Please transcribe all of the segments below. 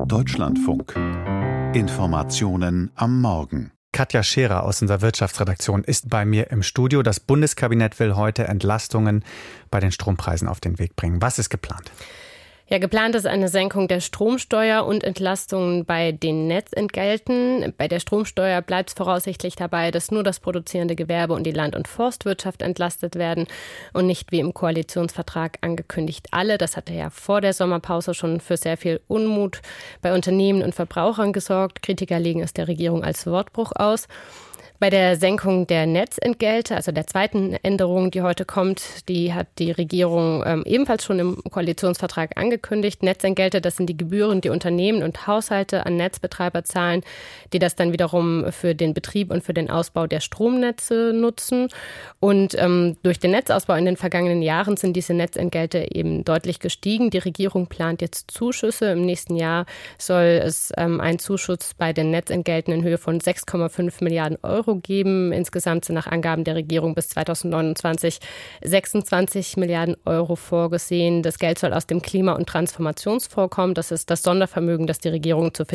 Deutschlandfunk. Informationen am Morgen. Katja Scherer aus unserer Wirtschaftsredaktion ist bei mir im Studio. Das Bundeskabinett will heute Entlastungen bei den Strompreisen auf den Weg bringen. Was ist geplant? Ja, geplant ist eine Senkung der Stromsteuer und Entlastungen bei den Netzentgelten. Bei der Stromsteuer bleibt es voraussichtlich dabei, dass nur das produzierende Gewerbe und die Land- und Forstwirtschaft entlastet werden und nicht wie im Koalitionsvertrag angekündigt alle. Das hatte ja vor der Sommerpause schon für sehr viel Unmut bei Unternehmen und Verbrauchern gesorgt. Kritiker legen es der Regierung als Wortbruch aus. Bei der Senkung der Netzentgelte, also der zweiten Änderung, die heute kommt, die hat die Regierung ebenfalls schon im Koalitionsvertrag angekündigt. Netzentgelte, das sind die Gebühren, die Unternehmen und Haushalte an Netzbetreiber zahlen, die das dann wiederum für den Betrieb und für den Ausbau der Stromnetze nutzen. Und durch den Netzausbau in den vergangenen Jahren sind diese Netzentgelte eben deutlich gestiegen. Die Regierung plant jetzt Zuschüsse. Im nächsten Jahr soll es einen Zuschuss bei den Netzentgelten in Höhe von 6,5 Milliarden Euro geben. Insgesamt sind nach Angaben der Regierung bis 2029 26 Milliarden Euro vorgesehen. Das Geld soll aus dem Klima- und Transformationsfonds kommen. Das ist das Sondervermögen, das die Regierung zur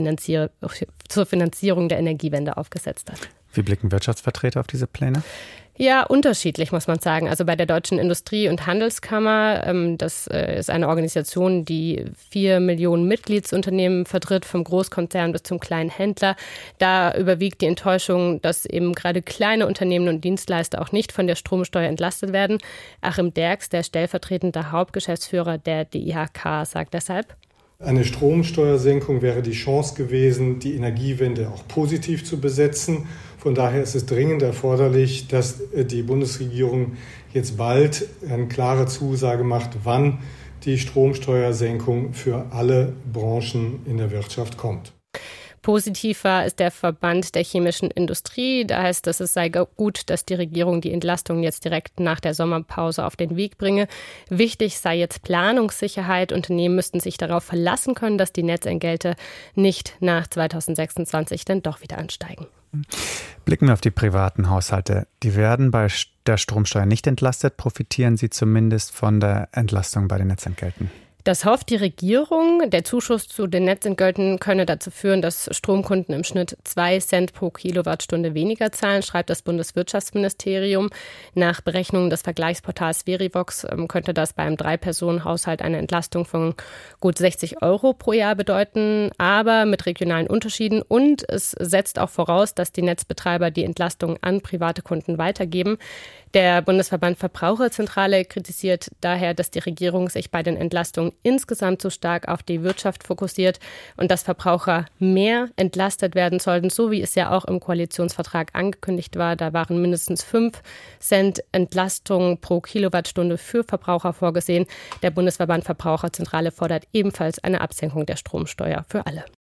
Finanzierung der Energiewende aufgesetzt hat. Wie blicken Wirtschaftsvertreter auf diese Pläne? Ja, unterschiedlich, muss man sagen. Also bei der Deutschen Industrie- und Handelskammer, das ist eine Organisation, die 4 Millionen Mitgliedsunternehmen vertritt, vom Großkonzern bis zum kleinen Händler. Da überwiegt die Enttäuschung, dass eben gerade kleine Unternehmen und Dienstleister auch nicht von der Stromsteuer entlastet werden. Achim Derks, der stellvertretende Hauptgeschäftsführer der DIHK, sagt deshalb: Eine Stromsteuersenkung wäre die Chance gewesen, die Energiewende auch positiv zu besetzen. Von daher ist es dringend erforderlich, dass die Bundesregierung jetzt bald eine klare Zusage macht, wann die Stromsteuersenkung für alle Branchen in der Wirtschaft kommt. Positiver ist der Verband der chemischen Industrie. Da heißt es, es sei gut, dass die Regierung die Entlastung jetzt direkt nach der Sommerpause auf den Weg bringe. Wichtig sei jetzt Planungssicherheit. Unternehmen müssten sich darauf verlassen können, dass die Netzentgelte nicht nach 2026 dann doch wieder ansteigen. Blicken wir auf die privaten Haushalte. Die werden bei der Stromsteuer nicht entlastet. Profitieren sie zumindest von der Entlastung bei den Netzentgelten? Das hofft die Regierung. Der Zuschuss zu den Netzentgelten könne dazu führen, dass Stromkunden im Schnitt 2 Cent pro Kilowattstunde weniger zahlen, schreibt das Bundeswirtschaftsministerium. Nach Berechnungen des Vergleichsportals Verivox könnte das bei einem 3-Personen-Haushalt eine Entlastung von gut 60 Euro pro Jahr bedeuten, aber mit regionalen Unterschieden. Und es setzt auch voraus, dass die Netzbetreiber die Entlastung an private Kunden weitergeben. Der Bundesverband Verbraucherzentrale kritisiert daher, dass die Regierung sich bei den Entlastungen insgesamt zu stark auf die Wirtschaft fokussiert und dass Verbraucher mehr entlastet werden sollten, so wie es ja auch im Koalitionsvertrag angekündigt war. Da waren mindestens 5 Cent Entlastung pro Kilowattstunde für Verbraucher vorgesehen. Der Bundesverband Verbraucherzentrale fordert ebenfalls eine Absenkung der Stromsteuer für alle.